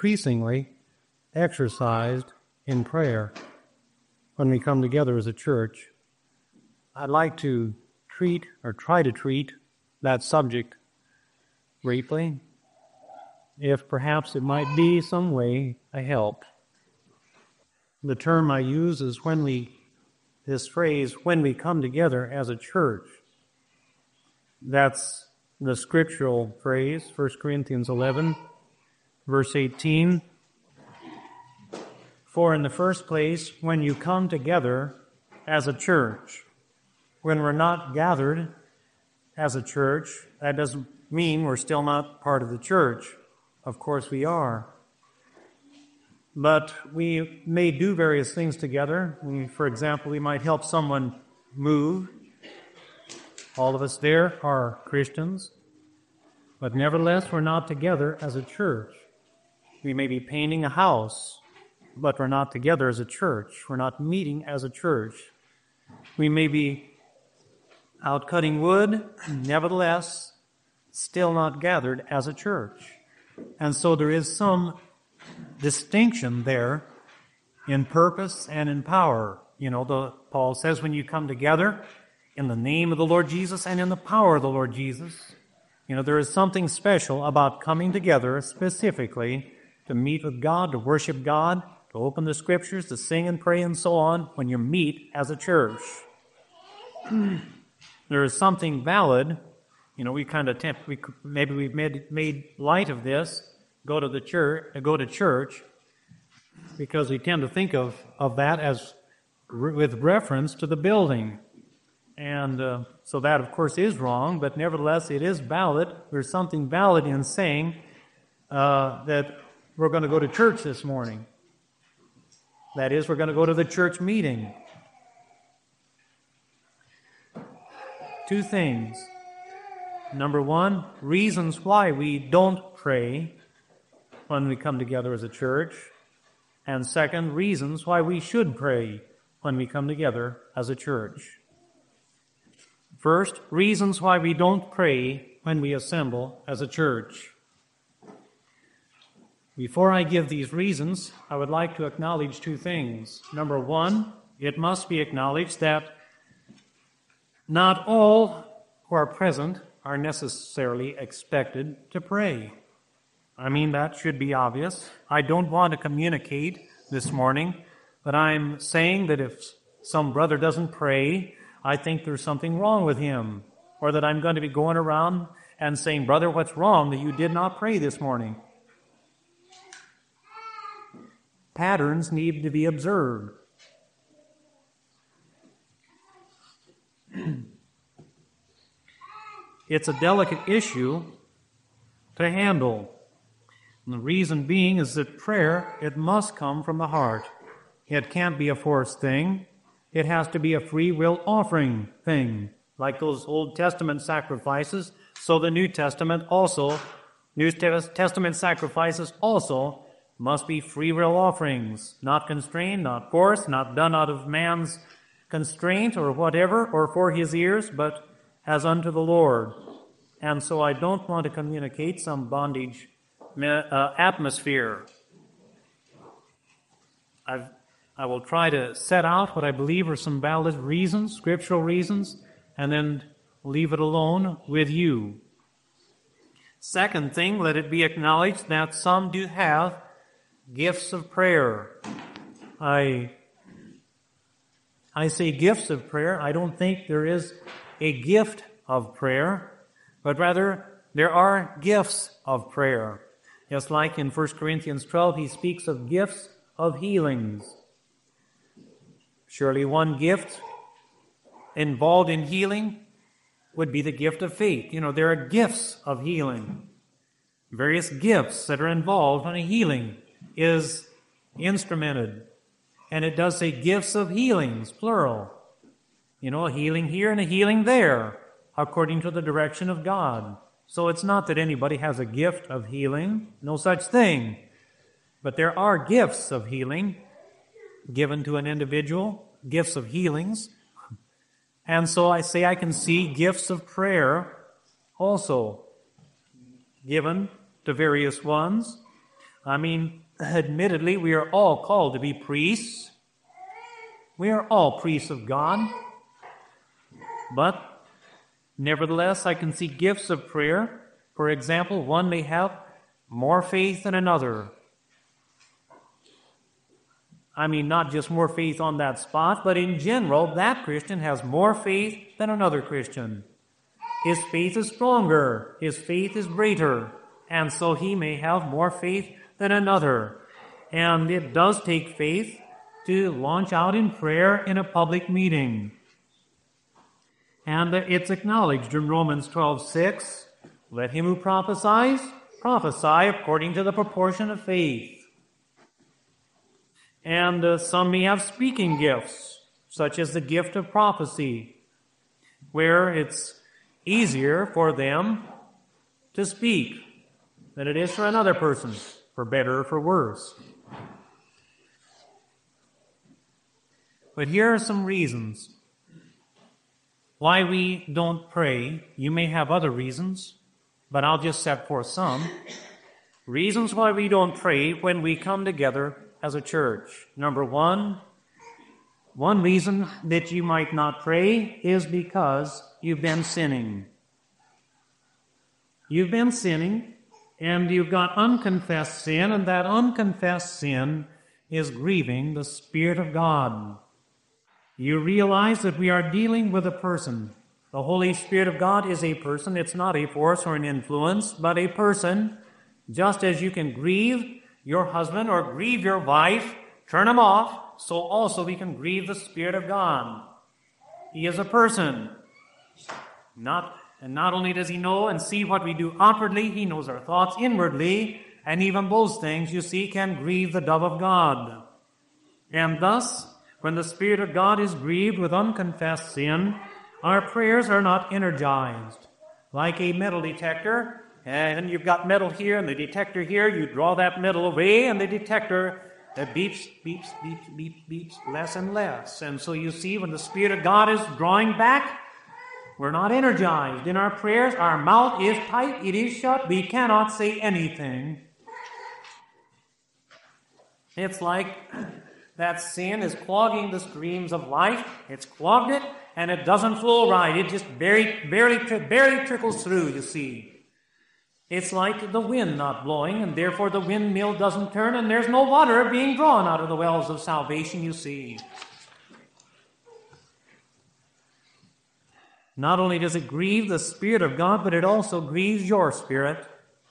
increasingly exercised in prayer when we come together as a church. I'd like to try to treat that subject briefly, if perhaps it might be some way a help. The term I use is this phrase, when we come together as a church. That's the scriptural phrase, 1 Corinthians 11, verse 18. For in the first place, when you come together as a church, when we're not gathered as a church, that doesn't mean we're still not part of the church. Of course we are. But we may do various things together. For example, we might help someone move. All of us there are Christians. But nevertheless, we're not together as a church. We may be painting a house, but we're not together as a church. We're not meeting as a church. We may be out cutting wood, nevertheless, still not gathered as a church. And so there is some distinction there in purpose and in power. Paul says when you come together in the name of the Lord Jesus and in the power of the Lord Jesus, there is something special about coming together specifically to meet with God, to worship God, to open the Scriptures, to sing and pray and so on when you meet as a church. There is something valid. Maybe we've made light of this, go to church, because we tend to think of that as with reference to the building. And so that, of course, is wrong, but nevertheless, it is valid. There's something valid in saying that we're going to go to church this morning. That is, we're going to go to the church meeting. Two things. Number one, reasons why we don't pray when we come together as a church. And second, reasons why we should pray when we come together as a church. First, reasons why we don't pray when we assemble as a church. Before I give these reasons, I would like to acknowledge two things. Number one, it must be acknowledged that not all who are present are necessarily expected to pray. That should be obvious. I don't want to communicate this morning, but I'm saying that if some brother doesn't pray, I think there's something wrong with him, or that I'm going to be going around and saying, brother, what's wrong that you did not pray this morning? Patterns need to be observed. It's a delicate issue to handle. And the reason being is that prayer, it must come from the heart. It can't be a forced thing. It has to be a free will offering thing. Like those Old Testament sacrifices, so the New Testament sacrifices also must be free will offerings, not constrained, not forced, not done out of man's constraint or whatever, or for his ears, but as unto the Lord. And so I don't want to communicate some bondage atmosphere. I will try to set out what I believe are some valid reasons, scriptural reasons, and then leave it alone with you. Second thing, let it be acknowledged that some do have gifts of prayer. I say gifts of prayer. I don't think there is a gift of prayer, but rather there are gifts of prayer. Just like in 1 Corinthians 12, he speaks of gifts of healings. Surely one gift involved in healing would be the gift of faith. There are gifts of healing. Various gifts that are involved when a healing is instrumented. And it does say gifts of healings, plural. A healing here and a healing there, according to the direction of God. So it's not that anybody has a gift of healing, no such thing. But there are gifts of healing given to an individual, gifts of healings. And so I say I can see gifts of prayer also given to various ones. I mean, admittedly, we are all called to be priests. We are all priests of God. But nevertheless, I can see gifts of prayer. For example, one may have more faith than another. I mean, not just more faith on that spot, but in general, that Christian has more faith than another Christian. His faith is stronger. His faith is greater. And so he may have more faith than another. And it does take faith to launch out in prayer in a public meeting. And it's acknowledged in Romans 12:6, let him who prophesies, prophesy according to the proportion of faith. And some may have speaking gifts, such as the gift of prophecy, where it's easier for them to speak than it is for another person, for better or for worse. But here are some reasons why we don't pray. You may have other reasons, but I'll just set forth some. Reasons why we don't pray when we come together as a church. Number one reason that you might not pray is because you've been sinning. You've been sinning, and you've got unconfessed sin, and that unconfessed sin is grieving the Spirit of God. You realize that we are dealing with a person. The Holy Spirit of God is a person. It's not a force or an influence, but a person. Just as you can grieve your husband or grieve your wife, turn him off, so also we can grieve the Spirit of God. He is a person. Not only does he know and see what we do outwardly, he knows our thoughts inwardly, and even those things, you see, can grieve the dove of God. And thus, when the Spirit of God is grieved with unconfessed sin, our prayers are not energized. Like a metal detector, and you've got metal here and the detector here, you draw that metal away and the detector beeps, beeps, beeps, beeps, beeps, less and less. And so you see, when the Spirit of God is drawing back, we're not energized. In our prayers, our mouth is tight, it is shut, we cannot say anything. It's like that sin is clogging the streams of life. It's clogged it, and it doesn't flow right. It just barely trickles through, you see. It's like the wind not blowing, and therefore the windmill doesn't turn, and there's no water being drawn out of the wells of salvation, you see. Not only does it grieve the Spirit of God, but it also grieves your spirit.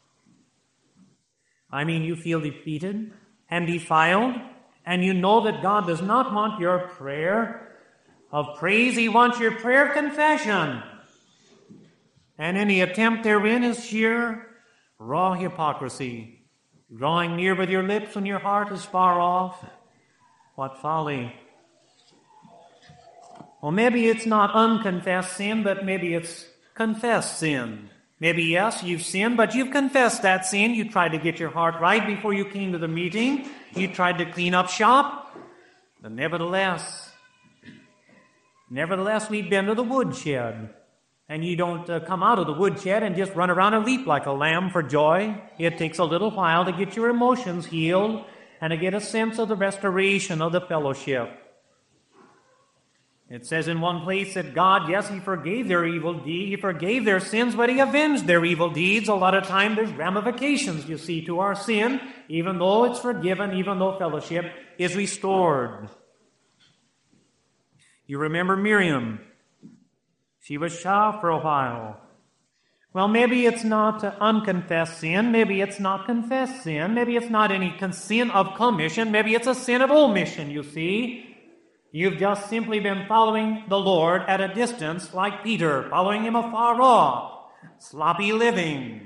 I mean, you feel defeated and defiled, and you know that God does not want your prayer of praise. He wants your prayer of confession. And any attempt therein is sheer, raw hypocrisy. Drawing near with your lips when your heart is far off. What folly. Well, maybe it's not unconfessed sin, but maybe it's confessed sin. Maybe, yes, you've sinned, but you've confessed that sin. You tried to get your heart right before you came to the meeting. You tried to clean up shop. But nevertheless, we've been to the woodshed. And you don't come out of the woodshed and just run around and leap like a lamb for joy. It takes a little while to get your emotions healed and to get a sense of the restoration of the fellowship. It says in one place that God, yes, He forgave their evil deeds, He forgave their sins, but He avenged their evil deeds. A lot of time there's ramifications, you see, to our sin, even though it's forgiven, even though fellowship is restored. You remember Miriam. She was shy for a while. Well, maybe it's not unconfessed sin. Maybe it's not confessed sin. Maybe it's not any sin of commission. Maybe it's a sin of omission, you see. You've just simply been following the Lord at a distance, like Peter, following Him afar off. Sloppy living.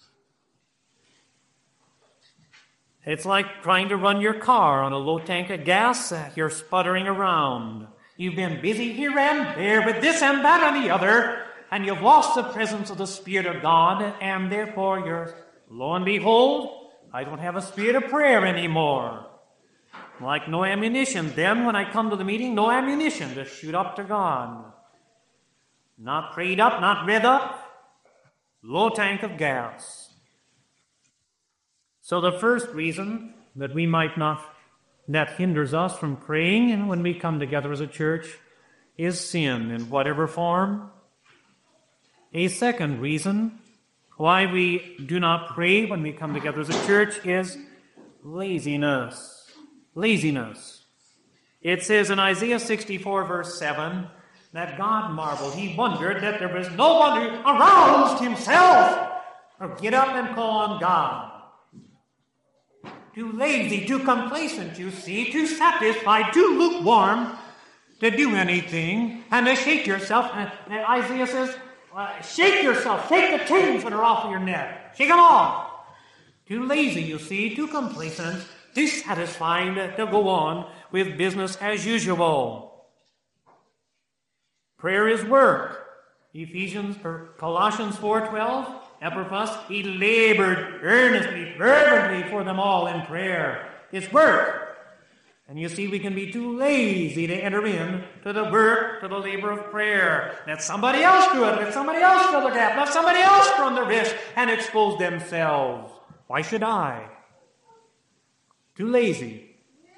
It's like trying to run your car on a low tank of gas. You're sputtering around. You've been busy here and there with this and that and the other, and you've lost the presence of the Spirit of God, and therefore you're, lo and behold, I don't have a spirit of prayer anymore. Like no ammunition. Then when I come to the meeting, no ammunition to shoot up to God. Not prayed up, not read up. Low tank of gas. So the first reason that hinders us from praying and when we come together as a church is sin in whatever form. A second reason why we do not pray when we come together as a church is laziness. Laziness. It says in Isaiah 64 verse 7 that God marveled. He wondered that there was no one who aroused himself or get up and call on God. Too lazy, too complacent, you see, too satisfied, too lukewarm to do anything and to shake yourself. And Isaiah says, shake yourself, shake the chains that are off of your neck. Shake them off. Too lazy, you see, too complacent, dissatisfied to go on with business as usual. Prayer is work. Colossians 4:12, Epaphras, he labored earnestly, fervently for them all in prayer. It's work. And you see, we can be too lazy to enter in to the work, to the labor of prayer. Let somebody else do it. Let somebody else fill the gap. Let somebody else run the risk and expose themselves. Why should I? Too lazy.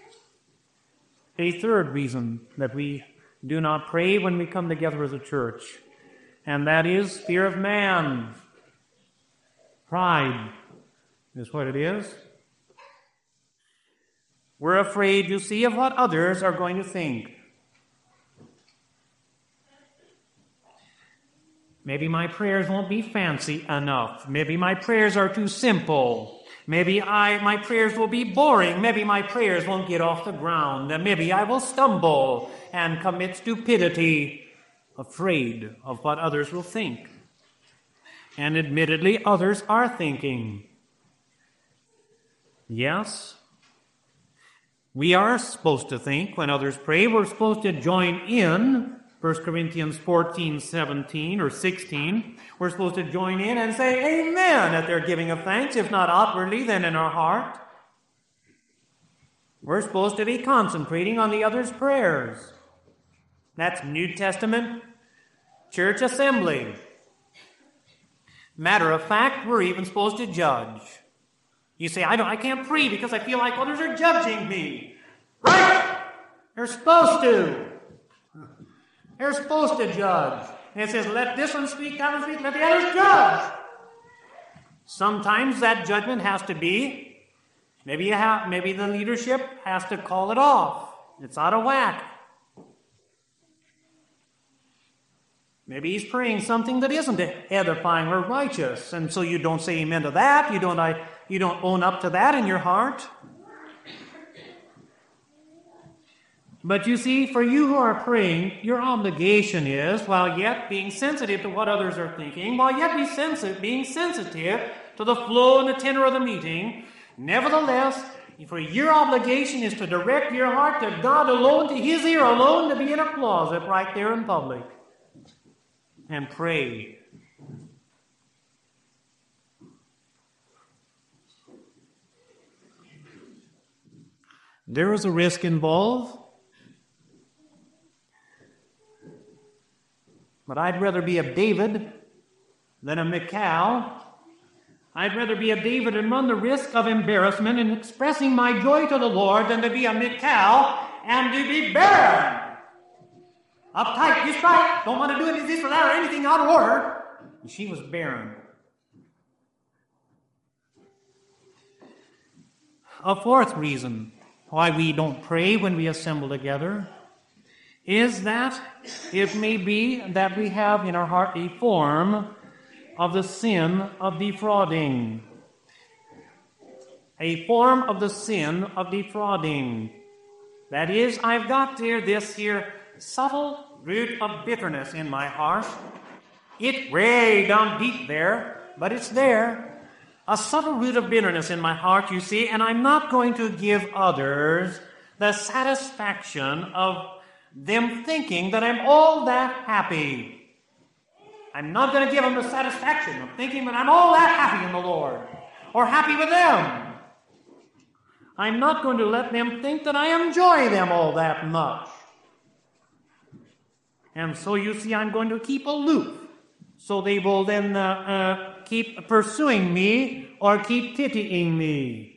A third reason that we do not pray when we come together as a church, and that is fear of man. Pride is what it is. We're afraid, you see, of what others are going to think. Maybe my prayers won't be fancy enough. Maybe my prayers are too simple. Maybe my prayers will be boring. Maybe my prayers won't get off the ground. And maybe I will stumble and commit stupidity, afraid of what others will think. And admittedly, others are thinking. Yes, we are supposed to think when others pray. We're supposed to join in. 1 Corinthians 14:17 or 16. We're supposed to join in and say amen at their giving of thanks, if not outwardly, then in our heart. We're supposed to be concentrating on the other's prayers. That's New Testament church assembly. Matter of fact, we're even supposed to judge. You say, I can't pray because I feel like others are judging me. Right! They're supposed to. They're supposed to judge. And it says, let this one speak, that one speak, let the others judge. Sometimes that judgment has to be, maybe the leadership has to call it off. It's out of whack. Maybe he's praying something that isn't edifying or righteous, and so you don't say amen to that. You don't own up to that in your heart. But you see, for you who are praying, your obligation is, while yet being sensitive to what others are thinking, while yet being sensitive to the flow and the tenor of the meeting, nevertheless, for your obligation is to direct your heart to God alone, to His ear alone, to be in a closet right there in public and pray. There is a risk involved. But I'd rather be a David than a Michal. I'd rather be a David and run the risk of embarrassment in expressing my joy to the Lord than to be a Michal and to be barren. Uptight, just right, don't want to do any this or that or anything out of order. And she was barren. A fourth reason why we don't pray when we assemble together is that it may be that we have in our heart a form of the sin of defrauding. A form of the sin of defrauding. That is, I've got this here subtle root of bitterness in my heart. It's way down deep there, but it's there. A subtle root of bitterness in my heart, you see, and I'm not going to give others the satisfaction of them thinking that I'm all that happy. I'm not going to give them the satisfaction of thinking that I'm all that happy in the Lord or happy with them. I'm not going to let them think that I enjoy them all that much. And so you see, I'm going to keep aloof. So they will then keep pursuing me or keep pitying me.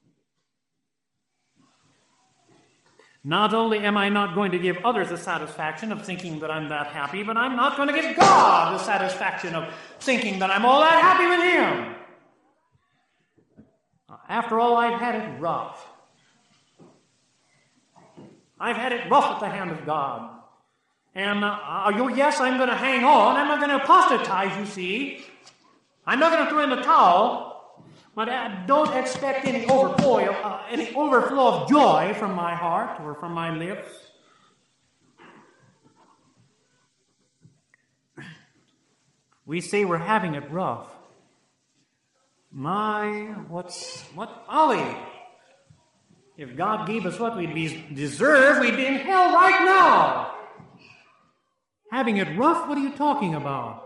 Not only am I not going to give others the satisfaction of thinking that I'm that happy, but I'm not going to give God the satisfaction of thinking that I'm all that happy with Him. After all, I've had it rough. I've had it rough at the hand of God. And yes, I'm going to hang on. I'm not going to apostatize, you see. I'm not going to throw in the towel. But don't expect any overflow of joy from my heart or from my lips. We say we're having it rough. What folly! If God gave us what we deserve, we'd be in hell right now. Having it rough? What are you talking about?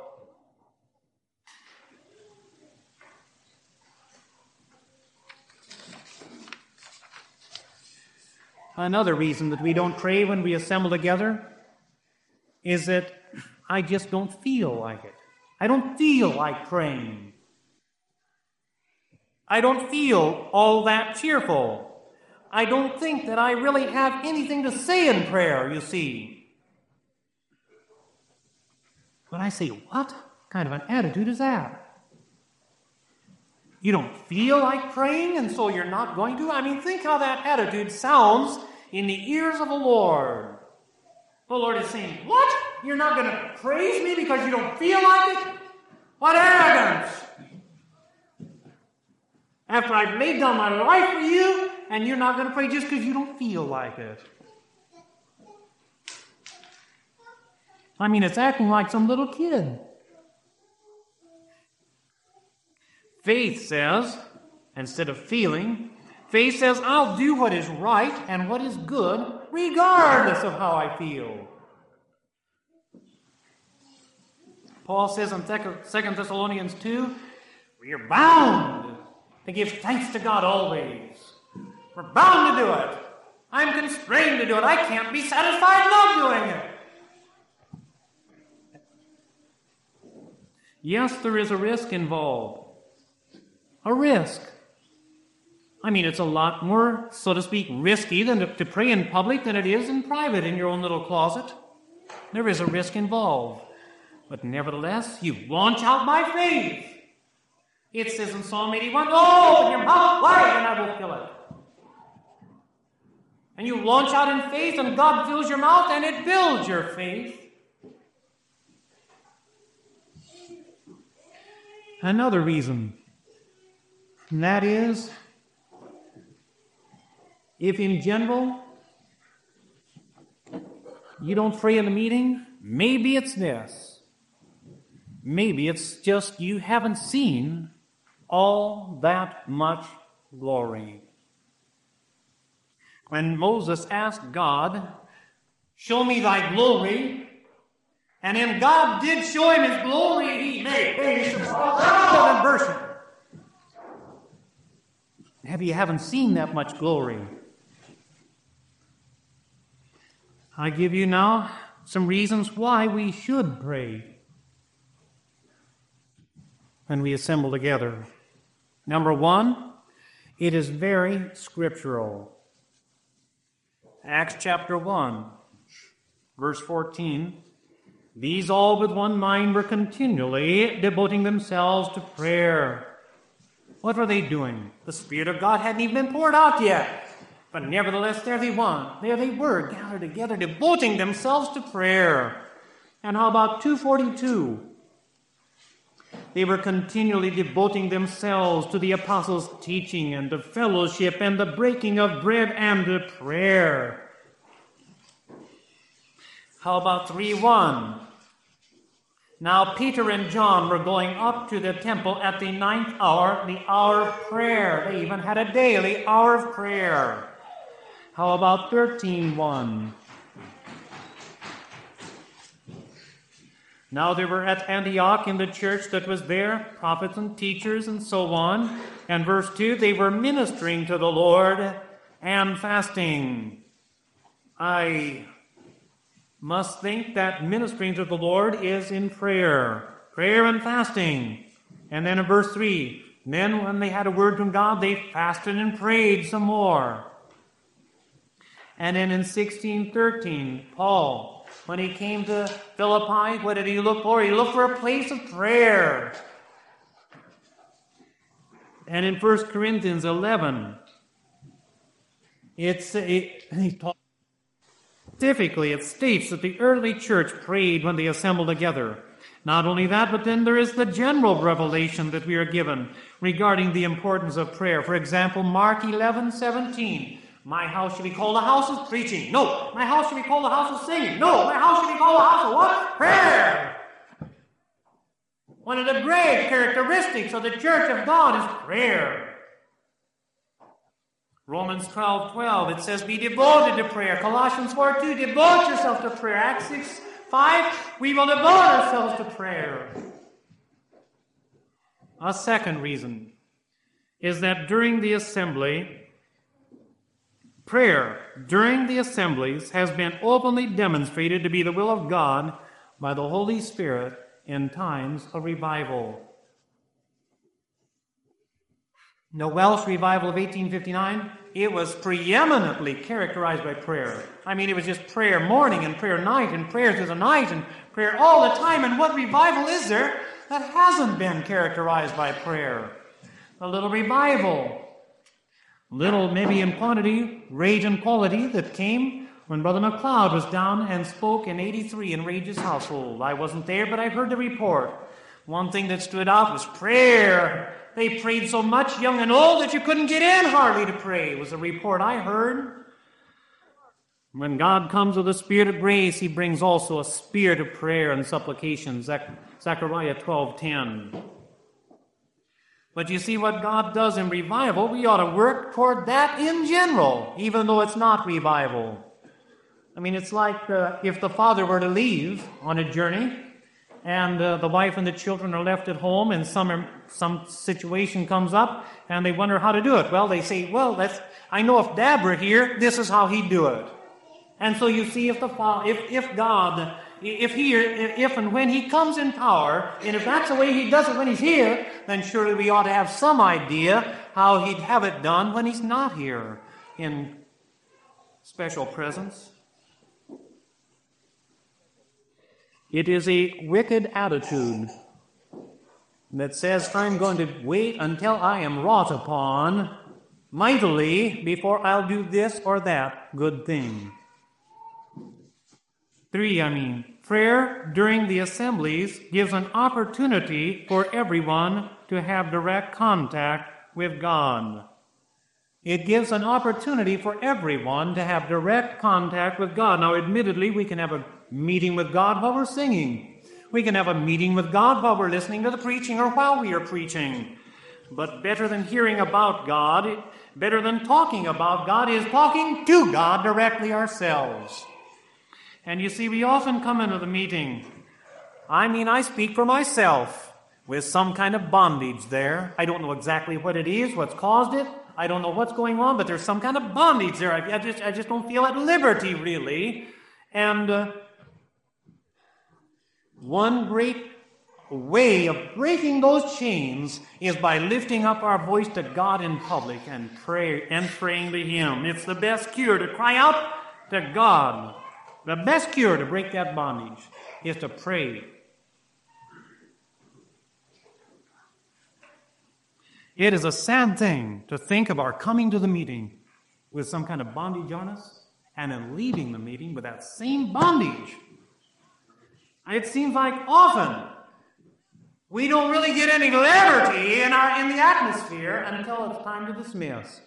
Another reason that we don't pray when we assemble together is that I just don't feel like it. I don't feel like praying. I don't feel all that cheerful. I don't think that I really have anything to say in prayer, you see. But I say, what kind of an attitude is that? You don't feel like praying, and so you're not going to? I mean, think how that attitude sounds in the ears of the Lord. The Lord is saying, what? You're not going to praise me because you don't feel like it? What arrogance! After I've laid down my life for you, and you're not going to pray just because you don't feel like it. I mean, it's acting like some little kid. Faith says, instead of feeling, faith says, I'll do what is right and what is good, regardless of how I feel. Paul says in 2 Thessalonians 2, we are bound to give thanks to God always. We're bound to do it. I'm constrained to do it. I can't be satisfied not doing it. Yes, there is a risk involved. A risk. I mean, it's a lot more, so to speak, risky than to pray in public than it is in private in your own little closet. There is a risk involved. But nevertheless, you launch out by faith. It says in Psalm 81, open your mouth wide and I will fill it. And you launch out in faith and God fills your mouth and it builds your faith. Another reason, and that is, if in general you don't pray in a meeting, maybe it's this. Maybe it's just you haven't seen all that much glory. When Moses asked God, show me thy glory, and then God did show him his glory, he made face and version. Maybe you haven't seen that much glory. I give you now some reasons why we should pray when we assemble together. Number one, it is very scriptural. Acts chapter 1, verse 14. These all with one mind were continually devoting themselves to prayer. What were they doing? The Spirit of God hadn't even been poured out yet. But nevertheless, there they were, gathered together, devoting themselves to prayer. And how about 2:42? They were continually devoting themselves to the apostles' teaching and to fellowship and the breaking of bread and to prayer. How about 3:1? Now Peter and John were going up to the temple at the 9th hour, the hour of prayer. They even had a daily hour of prayer. How about 13:1? Now they were at Antioch in the church that was there, prophets and teachers and so on. And verse 2, they were ministering to the Lord and fasting. I must think that ministering to the Lord is in prayer and fasting. And then in verse 3, then when they had a word from God, they fasted and prayed some more. And then in 16:13, Paul, when he came to Philippi, what did he look for? He looked for a place of prayer. And in 1 Corinthians 11, specifically it states that the early church prayed when they assembled together. Not only that, but then there is the general revelation that we are given regarding the importance of prayer. For example, Mark 11:17. My house should be called a house of preaching. No. My house should be called a house of singing. No. My house should be called a house of what? Prayer. One of the great characteristics of the church of God is prayer. Romans 12:12, it says, be devoted to prayer. Colossians 4:2, devote yourself to prayer. Acts 6:5, we will devote ourselves to prayer. A second reason is that during the assembly, prayer during the assemblies has been openly demonstrated to be the will of God by the Holy Spirit in times of revival. The Welsh revival of 1859, it was preeminently characterized by prayer. I mean, it was just prayer morning and prayer night and prayer through the night and prayer all the time. And what revival is there that hasn't been characterized by prayer? A little revival. Little, maybe in quantity, rage and quality that came when Brother McLeod was down and spoke in 83 in Rage's household. I wasn't there, but I heard the report. One thing that stood out was prayer. They prayed so much, young and old, that you couldn't get in hardly to pray. It was a report I heard. When God comes with a spirit of grace, He brings also a spirit of prayer and supplication. Zechariah 12:10. But you see what God does in revival, we ought to work toward that in general, even though it's not revival. I mean, it's like if the father were to leave on a journey and the wife and the children are left at home and some situation comes up and they wonder how to do it. Well, they say, I know if Dad were here, this is how he'd do it. And so you see, if and when He comes in power, and if that's the way He does it when He's here, then surely we ought to have some idea how He'd have it done when He's not here in special presence. It is a wicked attitude that says, I'm going to wait until I am wrought upon mightily before I'll do this or that good thing. Prayer during the assemblies gives an opportunity for everyone to have direct contact with God. It gives an opportunity for everyone to have direct contact with God. Now, admittedly, we can have a meeting with God while we're singing. We can have a meeting with God while we're listening to the preaching or while we are preaching. But better than hearing about God, better than talking about God, is talking to God directly ourselves. And you see, we often come into the meeting. I speak for myself with some kind of bondage there. I don't know exactly what it is, what's caused it. I don't know what's going on, but there's some kind of bondage there. I just don't feel at liberty, really. And one great way of breaking those chains is by lifting up our voice to God in public and praying to Him. It's the best cure to cry out to God. The best cure to break that bondage is to pray. It is a sad thing to think of our coming to the meeting with some kind of bondage on us and then leaving the meeting with that same bondage. It seems like often we don't really get any liberty in the atmosphere until it's time to dismiss.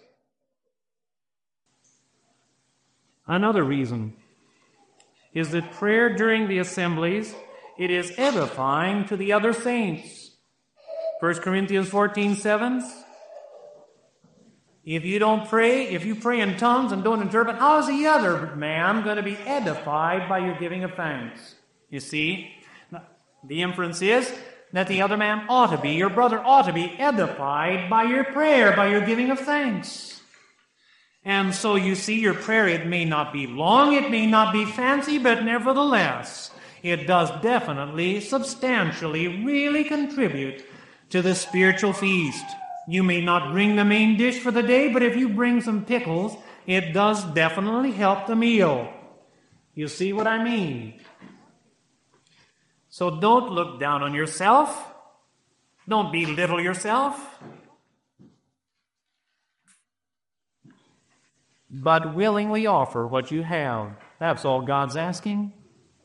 Another reason is that prayer during the assemblies, it is edifying to the other saints. 1 Corinthians 14:7. If you pray in tongues and don't interpret, how is the other man going to be edified by your giving of thanks? You see, the inference is that the other man your brother ought to be edified by your prayer, by your giving of thanks. And so you see, your prayer, it may not be long, it may not be fancy, but nevertheless, it does definitely, substantially, really contribute to the spiritual feast. You may not bring the main dish for the day, but if you bring some pickles, it does definitely help the meal. You see what I mean? So don't look down on yourself. Don't belittle yourself. But willingly offer what you have. That's all God's asking.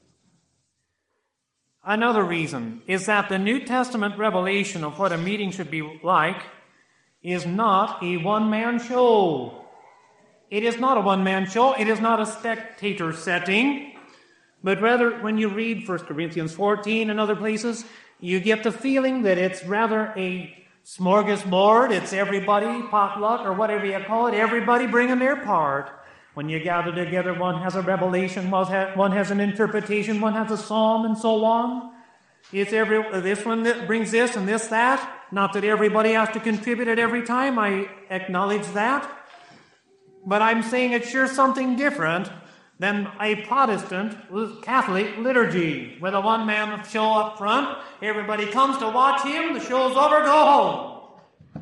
Another reason is that the New Testament revelation of what a meeting should be like is not a one-man show. It is not a one-man show. It is not a spectator setting. But rather, when you read 1 Corinthians 14 and other places, you get the feeling that it's rather a smorgasbord. It's everybody, potluck, or whatever you call it, everybody bringing their part. When you gather together, one has a revelation, one has an interpretation, one has a psalm, and so on. It's this one that brings this and this that. Not that everybody has to contribute at every time. I acknowledge that. But I'm saying it's sure something different than a Protestant Catholic liturgy, where the one man show up front, everybody comes to watch him, the show's over, go home.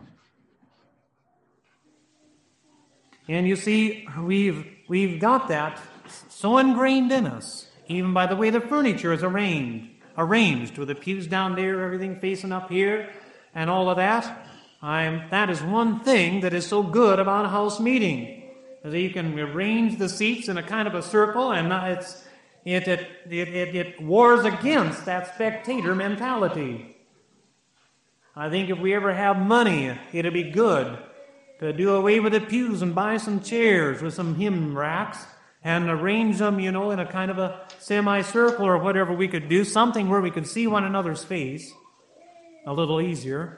And you see, we've got that so ingrained in us, even by the way the furniture is arranged with the pews down there, everything facing up here, and all of that. That is one thing that is so good about a house meeting. That you can arrange the seats in a kind of a circle, and it wars against that spectator mentality. I think if we ever have money, it'd be good to do away with the pews and buy some chairs with some hymn racks and arrange them, in a kind of a semicircle or whatever we could do, something where we could see one another's face a little easier.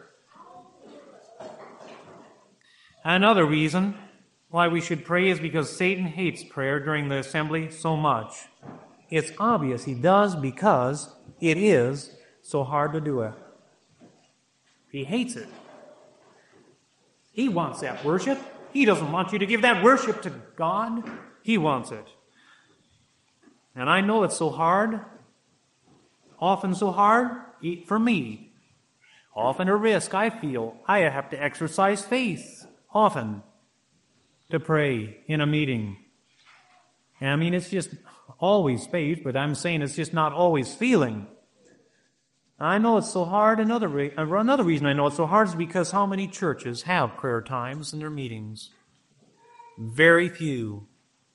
Another reason why we should pray is because Satan hates prayer during the assembly so much. It's obvious he does because it is so hard to do it. He hates it. He wants that worship. He doesn't want you to give that worship to God. He wants it. And I know it's so hard, often so hard for me. Often a risk I feel. I have to exercise faith often to pray in a meeting. I mean, it's just always faith, but I'm saying it's just not always feeling. I know it's so hard. Another reason I know it's so hard is because how many churches have prayer times in their meetings? Very few.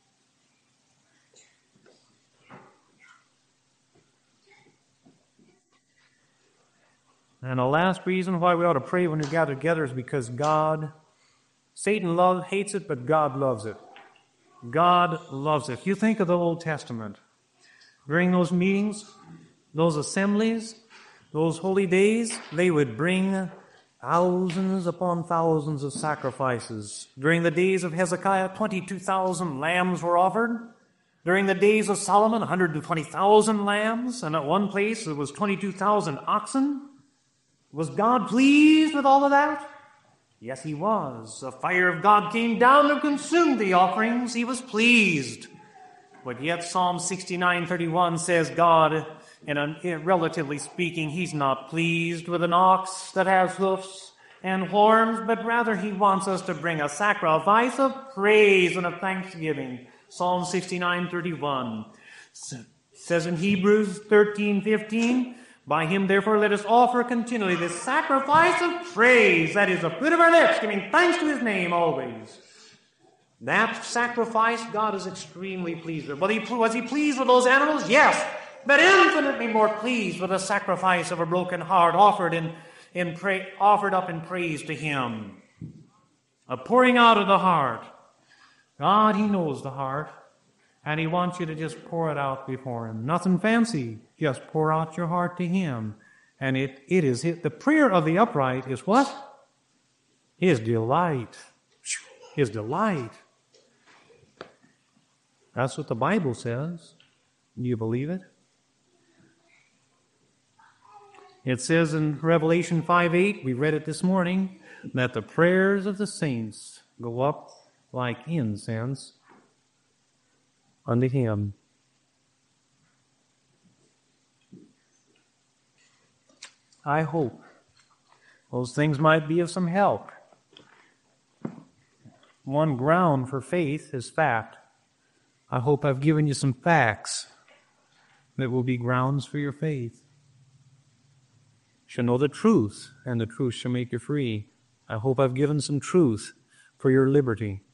And the last reason why we ought to pray when we gather together is because Satan hates it, but God loves it. God loves it. You think of the Old Testament. During those meetings, those assemblies, those holy days, they would bring thousands upon thousands of sacrifices. During the days of Hezekiah, 22,000 lambs were offered. During the days of Solomon, 120,000 lambs. And at one place, it was 22,000 oxen. Was God pleased with all of that? Yes, he was. The fire of God came down and consumed the offerings. He was pleased. But yet Psalm 69:31 says God, relatively speaking, he's not pleased with an ox that has hoofs and horns, but rather he wants us to bring a sacrifice of praise and of thanksgiving. Psalm 69:31 says in Hebrews 13:15, by him, therefore, let us offer continually this sacrifice of praise, that is the fruit of our lips, giving thanks to his name always. That sacrifice, God is extremely pleased with. Was he pleased with those animals? Yes, but infinitely more pleased with the sacrifice of a broken heart offered up in praise to him. A pouring out of the heart. God, he knows the heart. And he wants you to just pour it out before him. Nothing fancy. Just pour out your heart to him. And the prayer of the upright is what? His delight. His delight. That's what the Bible says. Do you believe it? It says in Revelation 5:8, we read it this morning, that the prayers of the saints go up like incense unto him. I hope Those things might be of some help. One ground for faith is fact. I hope I've given you some facts that will be grounds for your faith. You shall know the truth, and the truth shall make you free. I hope I've given some truth for your liberty.